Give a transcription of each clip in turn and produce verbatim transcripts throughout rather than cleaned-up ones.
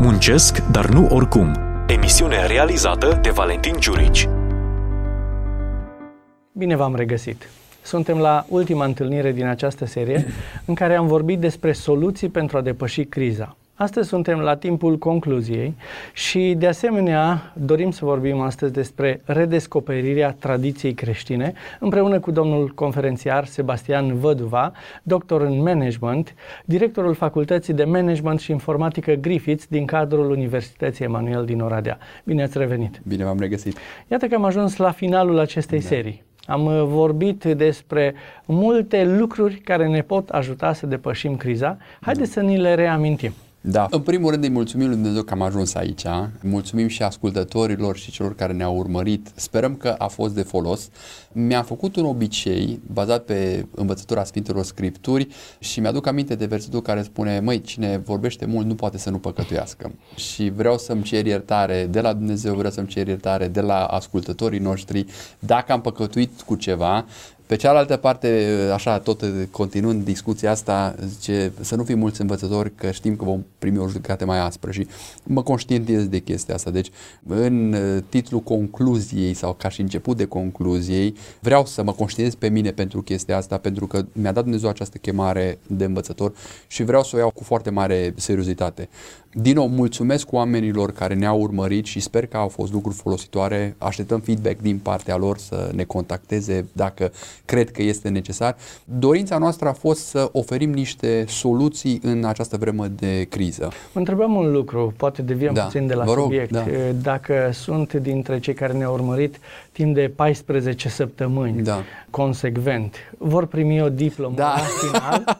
Muncesc, dar nu oricum. Emisiune realizată de Valentin Giurici. Bine v-am regăsit! Suntem la ultima întâlnire din această serie în care am vorbit despre soluții pentru a depăși criza. Astăzi suntem la timpul concluziei și, de asemenea, dorim să vorbim astăzi despre redescoperirea tradiției creștine, împreună cu domnul conferențiar Sebastian Văduva, doctor în management, directorul Facultății de Management și Informatică Griffith din cadrul Universității Emanuel din Oradea. Bine ați revenit! Bine v-am regăsit! Iată că am ajuns la finalul acestei da. serii. Am vorbit despre multe lucruri care ne pot ajuta să depășim criza. Haideți să ni le reamintim. Da. În primul rând îi mulțumim lui Dumnezeu că am ajuns aici. Mulțumim și ascultătorilor și celor care ne-au urmărit. Sperăm că a fost de folos. Mi-am făcut un obicei bazat pe învățătura Sfintelor Scripturi și mi-aduc aminte de versetul care spune: măi, cine vorbește mult nu poate să nu păcătuiască. Și vreau să-mi cer iertare de la Dumnezeu, vreau să-mi cer iertare de la ascultătorii noștri dacă am păcătuit cu ceva. Pe cealaltă parte, așa, tot continuând discuția asta, zice să nu fim mulți învățători, că știm că vom primi o judecată mai aspră și mă conștientizez de chestia asta. Deci, în titlul concluziei sau ca și început de concluziei, vreau să mă conștientizez pe mine pentru chestia asta, pentru că mi-a dat Dumnezeu această chemare de învățător și vreau să o iau cu foarte mare seriozitate. Din nou, mulțumesc oamenilor care ne-au urmărit și sper că au fost lucruri folositoare. Așteptăm feedback din partea lor să ne contacteze dacă cred că este necesar. Dorința noastră a fost să oferim niște soluții în această vreme de criză. Mă întrebam un lucru, poate deviem da, puțin de la rog, subiect. Da. Dacă sunt dintre cei care ne-au urmărit timp de paisprezece săptămâni, da. consecvent, vor primi o diplomă da. la final,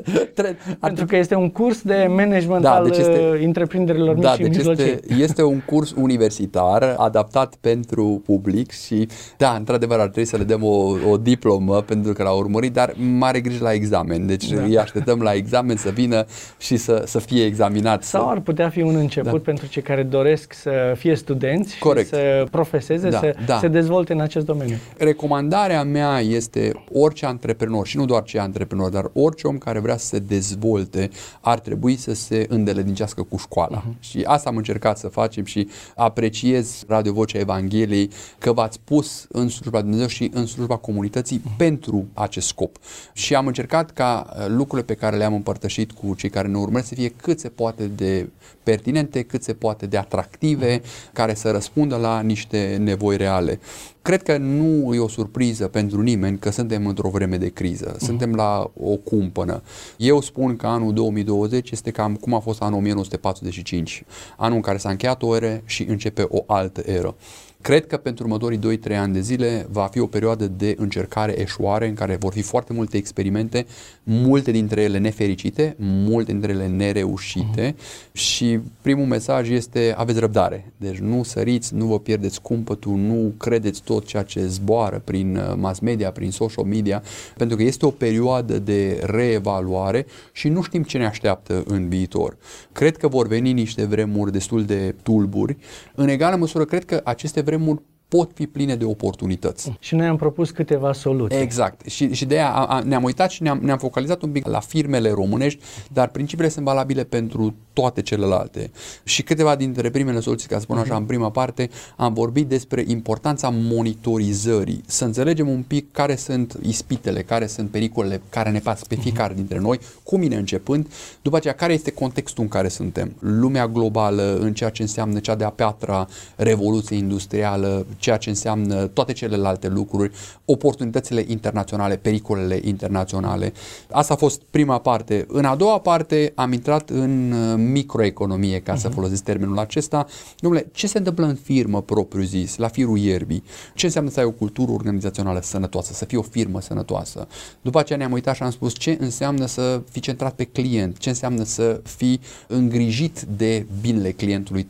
pentru că este un curs de management da, al deci este, întreprinderilor mici da, și deci mijlocii. Este, este un curs universitar adaptat pentru public și, da, într-adevăr ar trebui să le dăm o, o diplomă pentru că l-au urmărit, dar mare grijă la examen. Deci da. îi așteptăm la examen să vină și să, să fie examinat. Sau ar putea fi un început da. pentru cei care doresc să fie studenți Corect. și să profeseze, da, să da. se dezvolte în acest domeniu. Recomandarea mea este orice antreprenor, și nu doar cei antreprenori, dar orice om care vrea să se dezvolte ar trebui să se îndeletnicească cu școala. Uh-huh. Și asta am încercat să facem și apreciez Radio Vocea Evangheliei că v-ați pus în slujba Dumnezeu și în slujba comunității uh-huh. pentru acest scop. Și am încercat ca lucrurile pe care le-am împărtășit cu cei care ne urmăresc să fie cât se poate de pertinente, cât se poate de atractive, uh-huh. care să răspundă la niște nevoi reale. Cred că nu e o surpriză pentru nimeni că suntem într-o vreme de criză. Suntem la o cumpănă. Eu spun că anul două mii douăzeci este cam cum a fost anul o mie nouă sute patruzeci și cinci, anul în care s-a încheiat o eră și începe o altă eră. Cred că pentru următorii doi trei ani de zile va fi o perioadă de încercare-eșuare în care vor fi foarte multe experimente, multe dintre ele nefericite, multe dintre ele nereușite uh-huh. și primul mesaj este: aveți răbdare. Deci nu săriți, nu vă pierdeți cumpătul, nu credeți tot ceea ce zboară prin mass media, prin social media, pentru că este o perioadă de reevaluare și nu știm ce ne așteaptă în viitor. Cred că vor veni niște vremuri destul de tulburi. În egală măsură, cred că aceste vremuri pot fi pline de oportunități. Și noi am propus câteva soluții. Exact. Și, și de aia a, a, ne-am uitat și ne-am, ne-am focalizat un pic la firmele românești, dar principiile sunt valabile pentru toate celelalte. Și câteva dintre primele soluții, ca să spun așa, în prima parte, am vorbit despre importanța monitorizării. Să înțelegem un pic care sunt ispitele, care sunt pericolele care ne pasă pe fiecare dintre noi, cu mine începând, după aceea care este contextul în care suntem. Lumea globală, în ceea ce înseamnă cea de-a patra revoluție industrială, ceea ce înseamnă toate celelalte lucruri, oportunitățile internaționale, pericolele internaționale. Asta a fost prima parte. În a doua parte am intrat în microeconomie, ca uh-huh. să folosesc termenul acesta. Dom'le, ce se întâmplă în firmă propriu zis, la firul ierbii? Ce înseamnă să ai o cultură organizațională sănătoasă, să fii o firmă sănătoasă? După aceea ne-am uitat și am spus ce înseamnă să fii centrat pe client, ce înseamnă să fii îngrijit de binele clientului tău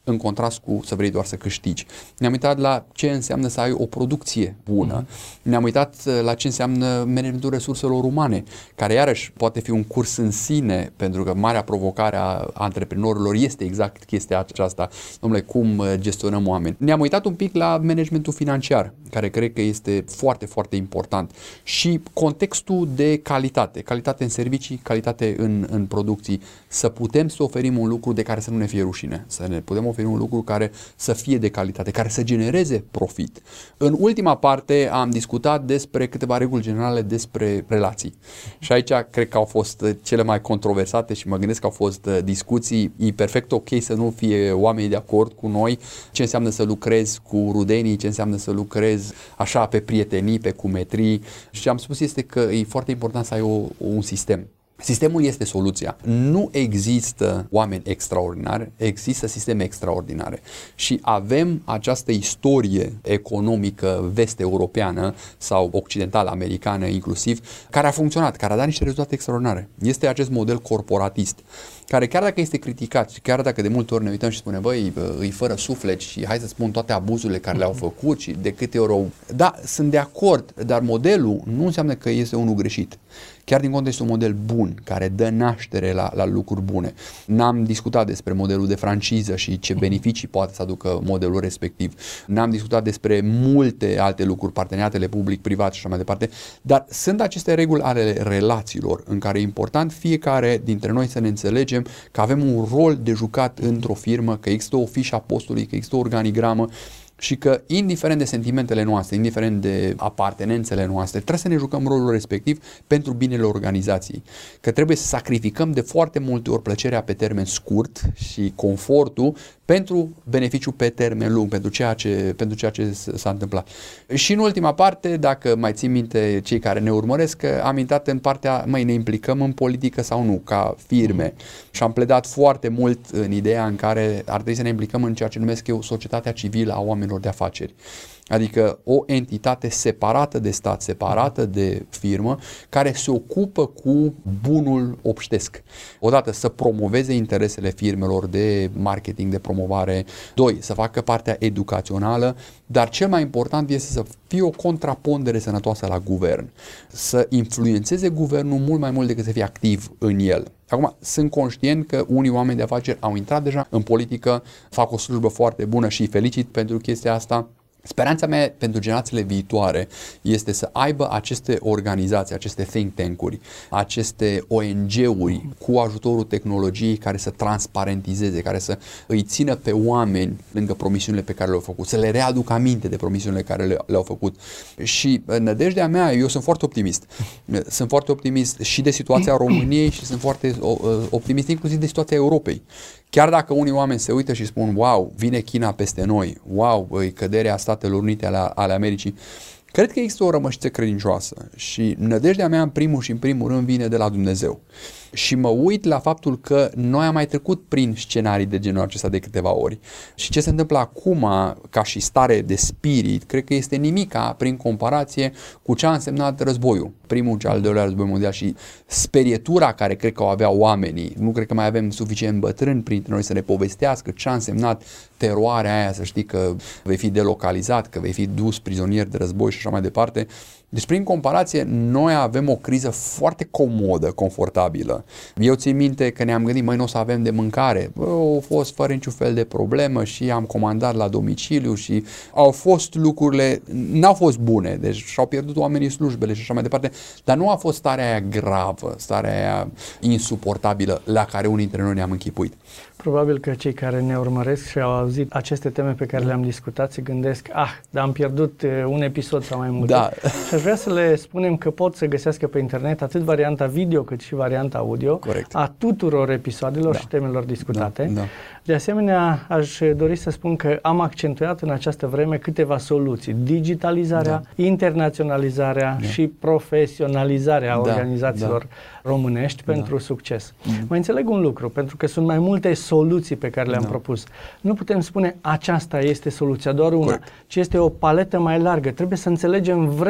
în contrast cu să vrei doar să câștigi. Ne-am uitat la ce înseamnă să ai o producție bună. Mm-hmm. Ne-am uitat la ce înseamnă managementul resurselor umane, care iarăși poate fi un curs în sine, pentru că marea provocare a antreprenorilor este exact chestia aceasta. Dom'le, cum gestionăm oameni. Ne-am uitat un pic la managementul financiar, care cred că este foarte, foarte important. Și contextul de calitate. Calitate în servicii, calitate în, în producții. Să putem să oferim un lucru de care să nu ne fie rușine. Să ne putem oferi un lucru care să fie de calitate, care să genereze profit. În ultima parte am discutat despre câteva reguli generale despre relații. Și aici cred că au fost cele mai controversate și mă gândesc că au fost discuții. E perfect ok să nu fie oamenii de acord cu noi, ce înseamnă să lucrezi cu rudenii, ce înseamnă să lucrezi așa pe prietenii, pe cumetrii. Și ce am spus este că e foarte important să ai o, un sistem. Sistemul este soluția. Nu există oameni extraordinari, există sisteme extraordinare. Și avem această istorie economică vest-europeană sau occidental-americană inclusiv, care a funcționat, care a dat niște rezultate extraordinare. Este acest model corporatist, care chiar dacă este criticat și chiar dacă de multe ori ne uităm și spunem, băi, îi fără suflet și hai să spun toate abuzurile care le-au făcut și de câte ori au... Da, sunt de acord, dar modelul nu înseamnă că este unul greșit. Chiar din contră este un model bun, care dă naștere la, la lucruri bune. N-am discutat despre modelul de franciză și ce beneficii poate să aducă modelul respectiv. N-am discutat despre multe alte lucruri, parteneriatele public-privat și așa mai departe, dar sunt aceste reguli ale relațiilor în care e important fiecare dintre noi să ne înțelegem că avem un rol de jucat într-o firmă, că există o fișă a postului, că există o organigramă, și că, indiferent de sentimentele noastre, indiferent de apartenențele noastre, trebuie să ne jucăm rolul respectiv pentru binele organizației. Că trebuie să sacrificăm de foarte multe ori plăcerea pe termen scurt și confortul pentru beneficiu pe termen lung, pentru ceea ce, pentru ceea ce s-a întâmplat. Și în ultima parte, dacă mai țin minte cei care ne urmăresc, că am intrat în partea, măi, ne implicăm în politică sau nu, ca firme. Și am pledat foarte mult în ideea în care ar trebui să ne implicăm în ceea ce numesc eu societatea civilă a oamenilor de afaceri. Adică o entitate separată de stat, separată de firmă, care se ocupă cu bunul obștesc. Odată, să promoveze interesele firmelor de marketing, de promovare. Doi, să facă partea educațională, dar cel mai important este să fie o contrapondere sănătoasă la guvern. Să influențeze guvernul mult mai mult decât să fie activ în el. Acum, sunt conștient că unii oameni de afaceri au intrat deja în politică, fac o slujbă foarte bună și îi felicit pentru chestia asta. Speranța mea pentru generațiile viitoare este să aibă aceste organizații, aceste think tank-uri, aceste O N G-uri cu ajutorul tehnologiei care să transparentizeze, care să îi țină pe oameni lângă promisiunile pe care le-au făcut, să le readucă aminte de promisiunile care le, le-au făcut. Și în nădejdea mea, eu sunt foarte optimist. Sunt foarte optimist și de situația României și sunt foarte optimist inclusiv de situația Europei. Chiar dacă unii oameni se uită și spun, wow, vine China peste noi, wow, băi, căderea Statelor Unite ale, ale Americii, cred că există o rămășiță credincioasă și nădejdea mea în primul și în primul rând vine de la Dumnezeu. Și mă uit la faptul că noi am mai trecut prin scenarii de genul acesta de câteva ori. Și ce se întâmplă acum, ca și stare de spirit, cred că este nimica prin comparație cu ce a însemnat războiul. Primul și al doilea război mondial și sperietura care cred că o aveau oamenii. Nu cred că mai avem suficient bătrâni printre noi să ne povestească ce a însemnat teroarea aia, să știi că vei fi delocalizat, că vei fi dus prizonier de război și așa mai departe. Deci, prin comparație, noi avem o criză foarte comodă, confortabilă. Eu țin minte că ne-am gândit, măi, nu o să avem de mâncare. Bă, au fost fără niciun fel de problemă și am comandat la domiciliu și au fost lucrurile, n-au fost bune, deci și-au pierdut oamenii slujbele și așa mai departe, dar nu a fost starea aia gravă, starea aia insuportabilă la care unii dintre noi ne-am închipuit. Probabil că cei care ne urmăresc și au auzit aceste teme pe care le-am discutat se gândesc, ah, dar am pierdut un episod sau mai multe. Da. Și aș vrea să le spunem că pot să găsească pe internet atât varianta video cât și varianta audio. Corect. A tuturor episoadelor da. și temelor discutate. Da. Da. De asemenea, aș dori să spun că am accentuat în această vreme câteva soluții. Digitalizarea, da. internaționalizarea da. și profesionalizarea da. organizațiilor da. românești da. pentru succes. Mm. Mai înțeleg un lucru, pentru că sunt mai multe soluții pe care le-am da. propus. Nu putem spune aceasta este soluția, doar una, Corect. ci este o paletă mai largă. Trebuie să înțelegem vremea în care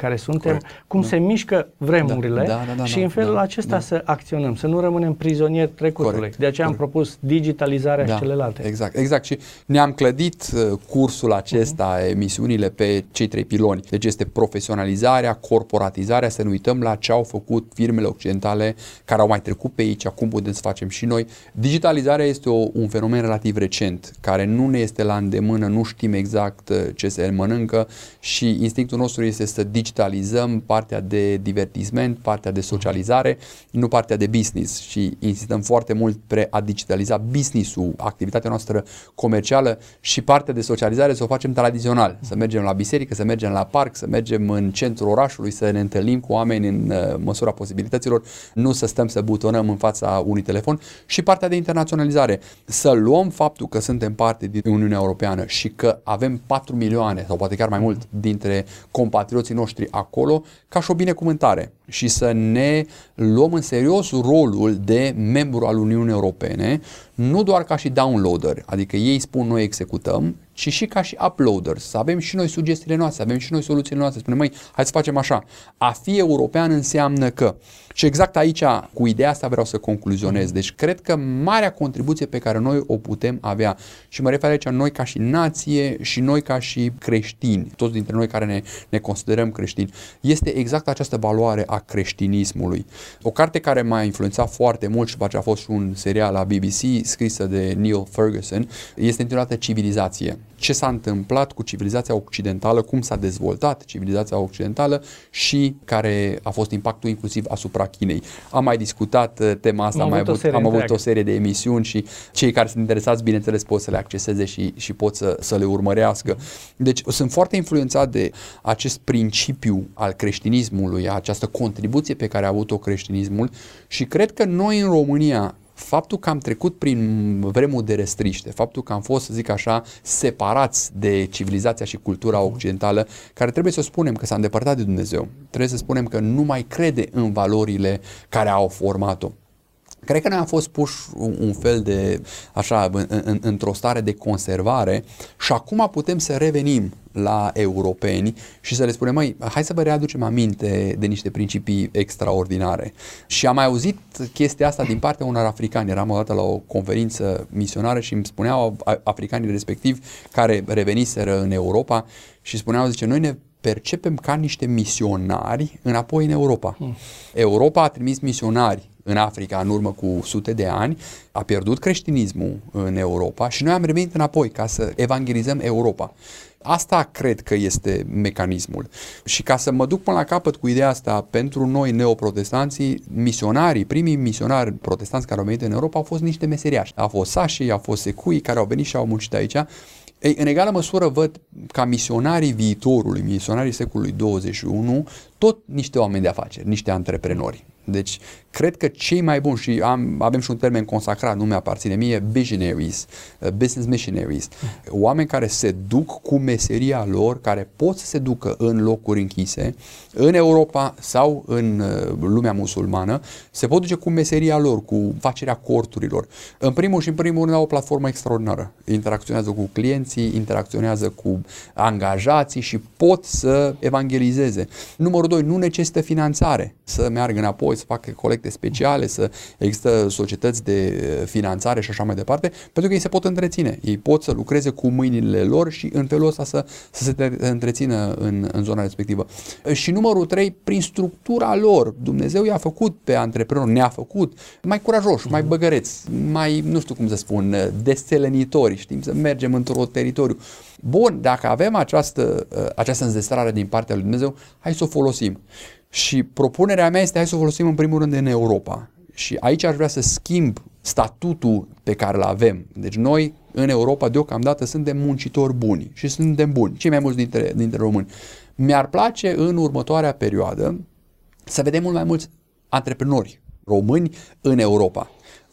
care suntem, Corect. cum da. se mișcă vremurile da, da, da, și da, în felul da, acesta da. să acționăm, să nu rămânem prizonieri trecutului. Corect. De aceea Corect. am propus digitalizarea Da, și celelalte. Exact, exact. Și ne-am clădit uh, cursul acesta, uh-huh. emisiunile pe cei trei piloni. Deci este profesionalizarea, corporatizarea, să nu uităm la ce au făcut firmele occidentale care au mai trecut pe aici, acum putem să facem și noi. Digitalizarea este o, un fenomen relativ recent, care nu ne este la îndemână, nu știm exact uh, ce se mănâncă și instinctul nostru este să digitalizăm partea de divertisment, partea de socializare, nu partea de business și insistăm foarte mult pre a digitaliza business-ul, activitatea noastră comercială și partea de socializare să o facem tradițional, să mergem la biserică, să mergem la parc, să mergem în centrul orașului, să ne întâlnim cu oameni în uh, măsura posibilităților, nu să stăm să butonăm în fața unui telefon și partea de internaționalizare, să luăm faptul că suntem parte din Uniunea Europeană și că avem patru milioane sau poate chiar mai mult dintre compatrioții noștri acolo ca și o binecuvântare și să ne luăm în serios rolul de membru al Uniunii Europene, nu doar ca și downloader, adică ei spun noi executăm, ci și ca și uploader, să avem și noi sugestiile noastre, să avem și noi soluțiile noastre, spunem, măi, hai să facem așa. A fi european înseamnă că. Și exact aici, cu ideea asta vreau să concluzionez. Deci cred că marea contribuție pe care noi o putem avea, și mă refer aici noi ca și nație și noi ca și creștini, toți dintre noi care ne, ne considerăm creștini, este exact această valoare a creștinismului. O carte care m-a influențat foarte mult și după aceea a fost și un serial la B B C scrisă de Neil Ferguson, este intitulată Civilizație. Ce s-a întâmplat cu civilizația occidentală, cum s-a dezvoltat civilizația occidentală și care a fost impactul inclusiv asupra Chinei. Am mai discutat tema asta, am, mai avut, am avut o serie de emisiuni și cei care sunt interesați, bineînțeles, pot să le acceseze și, și pot să, să le urmărească. Deci sunt foarte influențat de acest principiu al creștinismului, această contribuție pe care a avut-o creștinismul și cred că noi în România, faptul că am trecut prin vremuri de restriște, faptul că am fost, să zic așa, separați de civilizația și cultura occidentală, care trebuie să spunem că s-a îndepărtat de Dumnezeu, trebuie să spunem că nu mai crede în valorile care au format-o. Cred că noi am fost puși un fel de, așa, în, în, într-o stare de conservare și acum putem să revenim la europeni și să le spunem, măi, hai să vă readucem aminte de niște principii extraordinare. Și am mai auzit chestia asta din partea unor africani. Eram odată la o conferință misionară și îmi spuneau africanii respectivi care reveniseră în Europa și spuneau, zice, noi ne percepem ca niște misionari înapoi în Europa. Hmm. Europa a trimis misionari în Africa în urmă cu sute de ani, a pierdut creștinismul în Europa și noi am revenit înapoi ca să evangelizăm Europa. Asta cred că este mecanismul. Și ca să mă duc până la capăt cu ideea asta, pentru noi neoprotestanții, misionarii, primii misionari protestanți care au venit în Europa au fost niște meseriași. Au fost sașii, au fost secui care au venit și au muncit aici. Ei, în egală măsură văd ca misionarii viitorului, misionarii secolului douăzeci și unu, tot niște oameni de afaceri, niște antreprenori. Deci, cred că cei mai buni, și am, avem și un termen consacrat, nu mi-aparține mie, visionaries, uh, business missionaries, oameni care se duc cu meseria lor, care pot să se ducă în locuri închise, în Europa sau în uh, lumea musulmană, se pot duce cu meseria lor, cu facerea corturilor. În primul și în primul rând au o platformă extraordinară. Interacționează cu clienții, interacționează cu angajații și pot să evangelizeze. Numărul doi, nu necesită finanțare să meargă înapoi, să facă colecte speciale, să există societăți de finanțare și așa mai departe, pentru că ei se pot întreține. Ei pot să lucreze cu mâinile lor și în felul ăsta să, să se întrețină în, în zona respectivă. Și numărul trei, prin structura lor, Dumnezeu i-a făcut pe antreprenori, ne-a făcut mai curajoși, mai băgăreți, mai, nu știu cum să spun, desțelenitori, știm să mergem într-un teritoriu. Bun, dacă avem această, această înzestrare din partea lui Dumnezeu, hai să o folosim. Și propunerea mea este hai să o folosim în primul rând în Europa. Și aici aș vrea să schimb statutul pe care îl avem. Deci noi în Europa deocamdată suntem muncitori buni și suntem buni, cei mai mulți dintre, dintre români. Mi-ar place în următoarea perioadă să vedem mult mai mulți antreprenori români în Europa.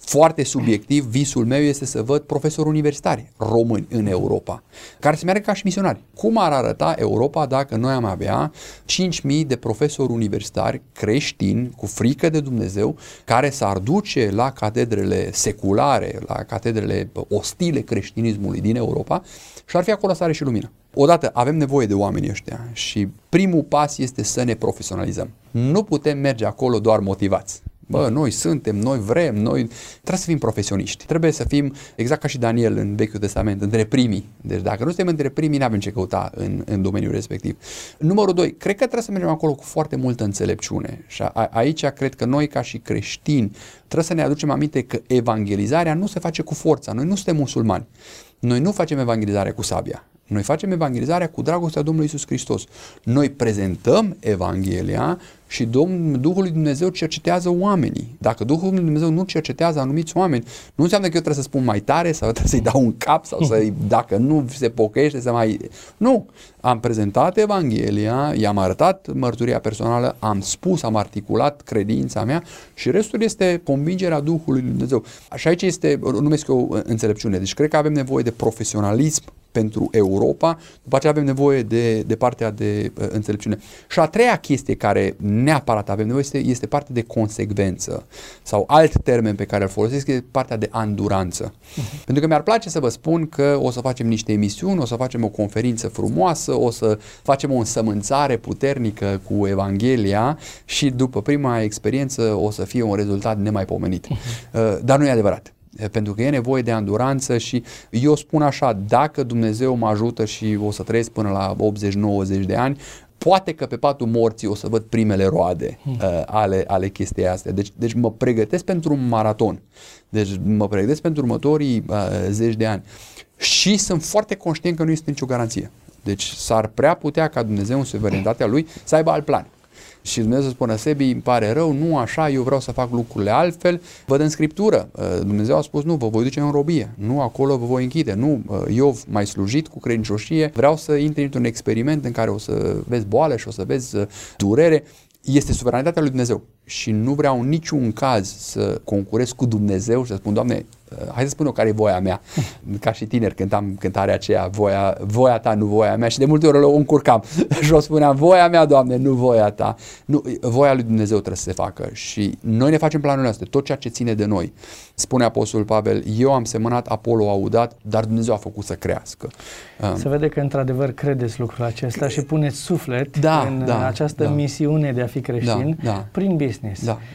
foarte subiectiv, visul meu este să văd profesori universitari români în Europa, care să meargă ca și misionari. Cum ar arăta Europa dacă noi am avea cinci mii de profesori universitari creștini, cu frică de Dumnezeu, care s-ar duce la catedrele seculare, la catedrele ostile creștinismului din Europa și ar fi acolo sare și lumină. Odată, avem nevoie de oamenii ăștia și primul pas este să ne profesionalizăm. Nu putem merge acolo doar motivați. Bă, noi suntem, noi vrem, noi trebuie să fim profesioniști. Trebuie să fim, exact ca și Daniel în Vechiul Testament, între primii. Deci dacă nu suntem între primii, nu avem ce căuta în, în domeniul respectiv. Numărul doi, cred că trebuie să mergem acolo cu foarte multă înțelepciune. Și a, aici cred că noi, ca și creștini, trebuie să ne aducem aminte că evangelizarea nu se face cu forța. Noi nu suntem musulmani. Noi nu facem evangelizarea cu sabia. Noi facem evangelizarea cu dragostea Domnului Iisus Hristos. Noi prezentăm Evanghelia și Domnul, Duhul lui Dumnezeu cercetează oamenii. Dacă Duhul lui Dumnezeu nu cercetează anumiți oameni, nu înseamnă că eu trebuie să spun mai tare sau trebuie să-i dau un cap sau să dacă nu se pocăiește să mai... Nu! Am prezentat Evanghelia, i-am arătat mărturia personală, am spus, am articulat credința mea și restul este convingerea Duhului lui Dumnezeu. Și aici este, numesc eu înțelepciune. Deci cred că avem nevoie de profesionalism pentru Europa, după aceea avem nevoie de, de partea de uh, înțelepciune. Și a treia chestie care neapărat avem nevoie este, este partea de consecvență sau alt termen pe care îl folosesc este partea de anduranță. Uh-huh. Pentru că mi-ar place să vă spun că o să facem niște emisiuni, o să facem o conferință frumoasă, o să facem o însămânțare puternică cu Evanghelia și după prima experiență o să fie un rezultat nemaipomenit. Uh-huh. Uh, dar nu e adevărat. Pentru că e nevoie de anduranță și eu spun așa, dacă Dumnezeu mă ajută și o să trăiesc până la optzeci nouăzeci de ani, poate că pe patul morții o să văd primele roade uh, ale, ale chestiei astea. Deci, deci mă pregătesc pentru un maraton. Deci mă pregătesc pentru următorii uh, zeci de ani. Și sunt foarte conștient că nu este nicio garanție. Deci s-ar prea putea ca Dumnezeu în suveranitatea Lui să aibă alt plan. Și Dumnezeu să spună, Sebi, îmi pare rău, nu așa, eu vreau să fac lucrurile altfel. Văd în Scriptură, Dumnezeu a spus, nu, vă voi duce în robie, nu acolo vă voi închide, nu, Iov m-ai slujit cu credincioșie, vreau să intri într-un experiment în care o să vezi boală și o să vezi durere. Este suveranitatea lui Dumnezeu și nu vreau în niciun caz să concurez cu Dumnezeu și să spun, Doamne, hai să spun eu care e voia mea. Ca și tineri cântam cântarea aceea, voia, voia ta, nu voia mea, și de multe ori o încurcam și o spuneam, voia mea, Doamne, nu voia ta. Nu, voia lui Dumnezeu trebuie să se facă și noi ne facem planurile astea, tot ceea ce ține de noi. Spune Apostolul Pavel, eu am semănat, Apollo a udat, dar Dumnezeu a făcut să crească. Se vede că într-adevăr credeți lucrul acesta și puneți suflet da, în da, această da. misiune de a fi creștin da, da. prin business. Da.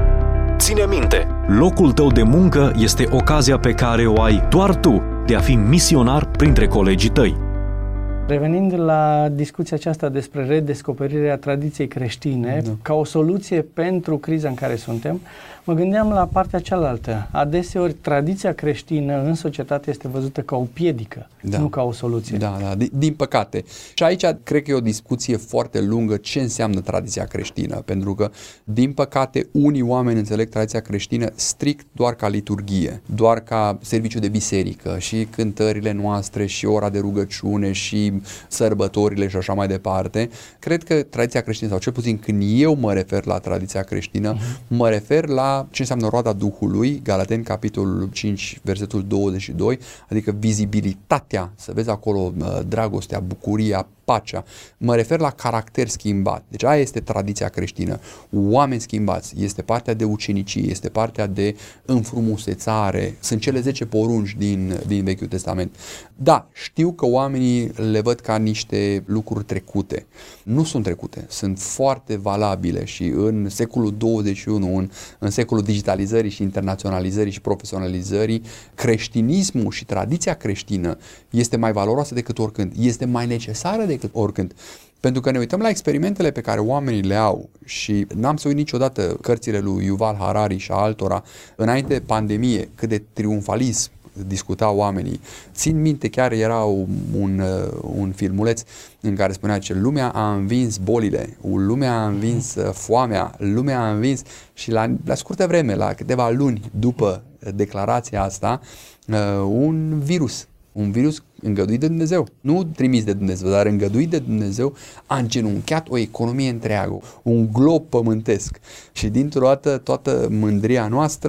Ține minte, locul tău de muncă este ocazia pe care o ai doar tu de a fi misionar printre colegii tăi. Revenind la discuția aceasta despre redescoperirea tradiției creștine, da. ca o soluție pentru criza în care suntem, mă gândeam la partea cealaltă. Adeseori, tradiția creștină în societate este văzută ca o piedică, da. nu ca o soluție. Da, da, din, din păcate. Și aici cred că e o discuție foarte lungă ce înseamnă tradiția creștină, pentru că, din păcate, unii oameni înțeleg tradiția creștină strict doar ca liturghie, doar ca serviciu de biserică și cântările noastre și ora de rugăciune și sărbătorile și așa mai departe. Cred că tradiția creștină, sau cel puțin când eu mă refer la tradiția creștină, uh-huh. mă refer la ce înseamnă roada Duhului, Galateni, capitolul cinci, versetul douăzeci și doi, adică vizibilitatea, să vezi acolo dragostea, bucuria, pacea. Mă refer la caracter schimbat. Deci aia este tradiția creștină. Oameni schimbați. Este partea de ucenicie, este partea de înfrumusețare. Sunt cele zece porunci din, din Vechiul Testament. Da, știu că oamenii le văd ca niște lucruri trecute. Nu sunt trecute. Sunt foarte valabile și în secolul douăzeci și unu, în, în secolul digitalizării și internaționalizării și profesionalizării, creștinismul și tradiția creștină este mai valoroasă decât oricând. Este mai necesară decât oricând. Pentru că ne uităm la experimentele pe care oamenii le au și n-am să uit niciodată cărțile lui Yuval Harari și a altora înainte de pandemie, cât de triumfalism discutau oamenii. Țin minte, chiar era un, un filmuleț în care spunea că lumea a învins bolile, lumea a învins foamea, lumea a învins și la, la scurtă vreme, la câteva luni după declarația asta, un virus Un virus îngăduit de Dumnezeu, nu trimis de Dumnezeu, dar îngăduit de Dumnezeu, a îngenunchiat o economie întreagă, un glob pământesc și dintr-o dată toată mândria noastră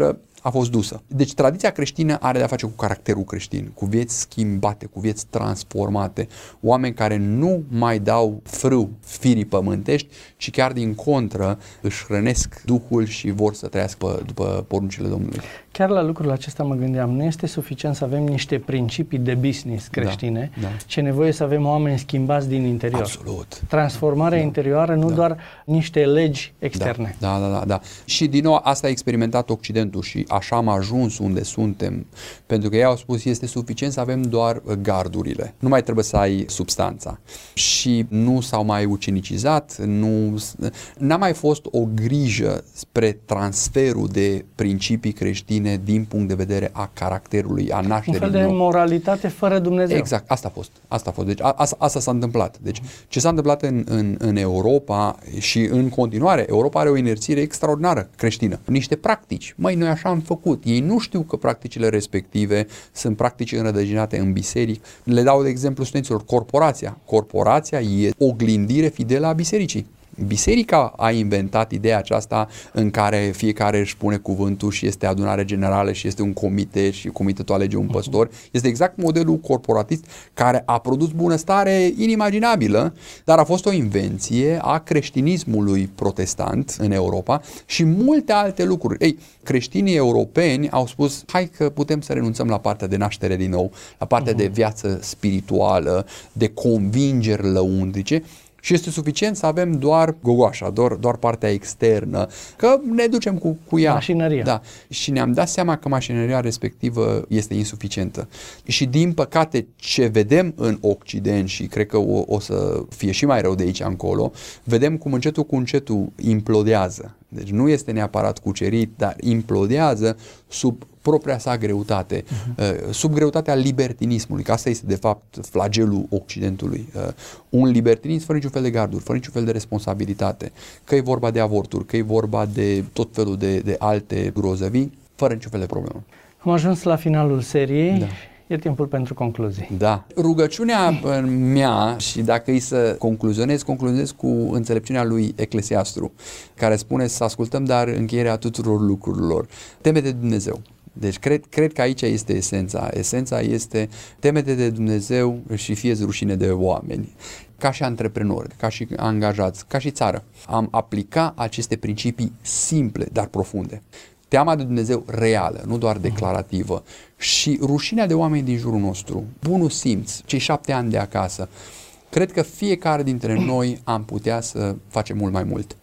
a fost dusă. Deci tradiția creștină are de-a face cu caracterul creștin, cu vieți schimbate, cu vieți transformate, oameni care nu mai dau frâu firii pământești, ci chiar din contră își hrănesc Duhul și vor să trăiască după poruncile Domnului. Chiar la lucrul acesta mă gândeam, nu este suficient să avem niște principii de business creștine, da, da. ci e nevoie să avem oameni schimbați din interior. Absolut. Transformarea da. interioară, nu da. doar niște legi externe. Da, da, da, da. Și din nou asta a experimentat Occidentul și așa am ajuns unde suntem, pentru că ei au spus este suficient să avem doar gardurile, nu mai trebuie să ai substanța. Și nu s-au mai ucenicizat, nu, n-a mai fost o grijă spre transferul de principii creștine din punct de vedere a caracterului, a nașterii. Un fel de moralitate fără Dumnezeu. Exact, asta a fost. Asta a fost. Deci a, asta, asta s-a întâmplat. Deci ce s-a întâmplat în, în, în Europa și în continuare, Europa are o inerție extraordinară creștină. Niște practici. Măi, noi așa am făcut. Ei nu știu că practicile respective sunt practici înrădăcinate în biserică. Le dau de exemplu studenților corporația. Corporația e oglindire fidelă a bisericii. Biserica a inventat ideea aceasta în care fiecare își pune cuvântul și este adunare generală și este un comitet și comitetul alege un păstor. Este exact modelul corporatist care a produs bunăstare inimaginabilă, dar a fost o invenție a creștinismului protestant în Europa și multe alte lucruri. Ei, creștinii europeni au spus, hai că putem să renunțăm la partea de naștere din nou, la partea uh-huh. de viață spirituală, de convingeri lăuntrice. Și este suficient să avem doar gogoașa, doar, doar partea externă, că ne ducem cu, cu ea. Mașinăria. Da. Și ne-am dat seama că mașinăria respectivă este insuficientă. Și din păcate ce vedem în Occident, și cred că o, o să fie și mai rău de aici încolo, vedem cum încetul cu încetul implodează. Deci nu este neapărat cucerit, dar implodează sub propria sa greutate, uh-huh. sub greutatea libertinismului, că asta este de fapt flagelul Occidentului. Un libertinism fără niciun fel de garduri, fără niciun fel de responsabilitate, că e vorba de avorturi, că e vorba de tot felul de, de alte grozăvii, fără niciun fel de problemă. Am ajuns la finalul seriei. Da. E timpul pentru concluzii. Da. Rugăciunea mea, și dacă îi să concluzionez, concluzionez cu înțelepciunea lui Eclesiastru, care spune să ascultăm dar încheierea tuturor lucrurilor. Teme-te de Dumnezeu. Deci cred, cred că aici este esența. Esența este teme-te de Dumnezeu și fie-ți rușine de oameni. Ca și antreprenori, ca și angajați, ca și țară, am aplicat aceste principii simple, dar profunde. Teama de Dumnezeu reală, nu doar declarativă, și rușinea de oameni din jurul nostru, bunul simț, cei șapte ani de acasă. Cred că fiecare dintre noi am putea să facem mult mai mult.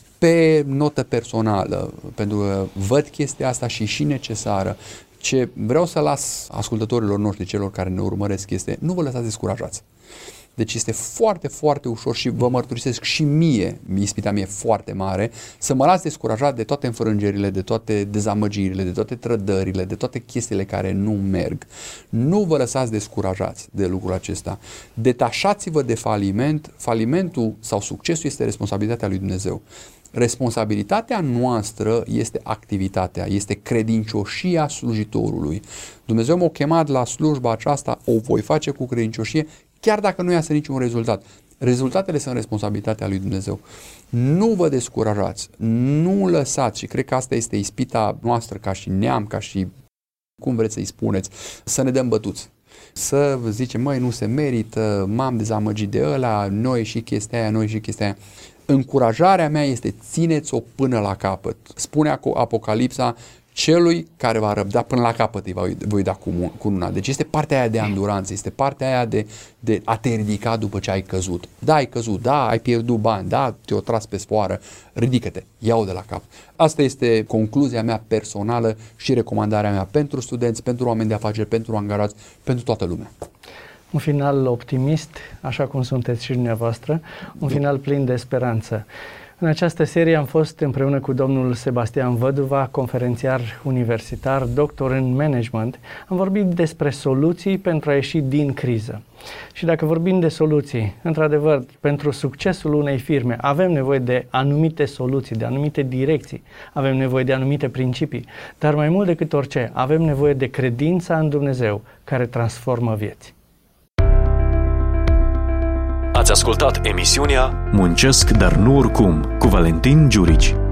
Pe notă personală, pentru că văd chestia asta și și necesară, ce vreau să las ascultătorilor noștri, celor care ne urmăresc, este nu vă lăsați descurajați. Deci este foarte, foarte ușor și vă mărturisesc și mie, ispita mie foarte mare, să mă las descurajat de toate înfrângerile, de toate dezamăgirile, de toate trădările, de toate chestiile care nu merg. Nu vă lăsați descurajați de lucrul acesta. Detașați-vă de faliment. Falimentul sau succesul este responsabilitatea lui Dumnezeu. Responsabilitatea noastră este activitatea, este credincioșia slujitorului. Dumnezeu m-a chemat la slujba aceasta, o voi face cu credincioșie, chiar dacă nu iasă niciun rezultat. Rezultatele sunt responsabilitatea lui Dumnezeu. Nu vă descurajați, nu lăsați, și cred că asta este ispita noastră ca și neam, ca și cum vreți să-i spuneți, să ne dăm bătuți. Să zicem, măi, nu se merită, m-am dezamăgit de ăla, noi și chestia aia, noi și chestia aia. Încurajarea mea este țineți-o până la capăt. Spune Apocalipsa, celui care va răbda până la capăt îi voi, voi da cu cununa. Deci este partea aia de anduranță, este partea aia de, de a te ridica după ce ai căzut. Da, ai căzut, da, ai pierdut bani, da, te-o tras pe sfoară, ridică-te, ia-o de la cap. Asta este concluzia mea personală și recomandarea mea pentru studenți, pentru oameni de afaceri, pentru angajați, pentru toată lumea. Un final optimist, așa cum sunteți și dumneavoastră, un final plin de speranță. În această serie am fost împreună cu domnul Sebastian Văduva, conferențiar universitar, doctor în management. Am vorbit despre soluții pentru a ieși din criză. Și dacă vorbim de soluții, într-adevăr, pentru succesul unei firme avem nevoie de anumite soluții, de anumite direcții, avem nevoie de anumite principii, dar mai mult decât orice, avem nevoie de credința în Dumnezeu care transformă vieți. Ați ascultat emisiunea Muncesc, dar nu oricum, cu Valentin Giurici.